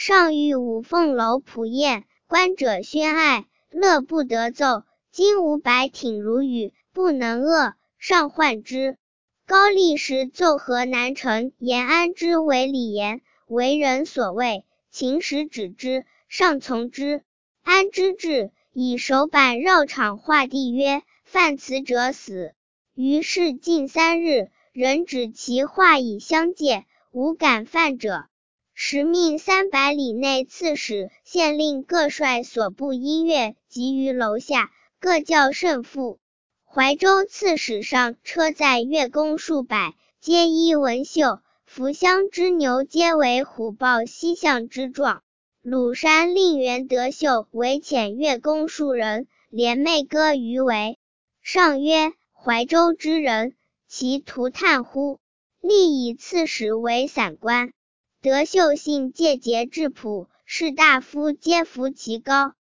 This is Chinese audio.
上欲五凤楼仆宴，观者宣爱，乐不得奏。今500挺如雨，不能遏，上患之。高力士奏河南城延安之为礼言，为人所畏，秦时止之，上从之。安之至，以手板绕场画地曰：犯此者死。于是近3日，人指其画以相戒，无敢犯者。时命300里内刺史、县令各率所部音乐集于楼下，各较胜负。怀州刺史上车载乐工数百，皆衣文绣，扶乡之牛皆为虎豹犀象之状。鲁山令袁德秀为遣乐工数人，连袂歌于围。上曰：怀州之人，其图叹乎？立以刺史为散官。德秀信戒节质朴，士大夫皆服其高。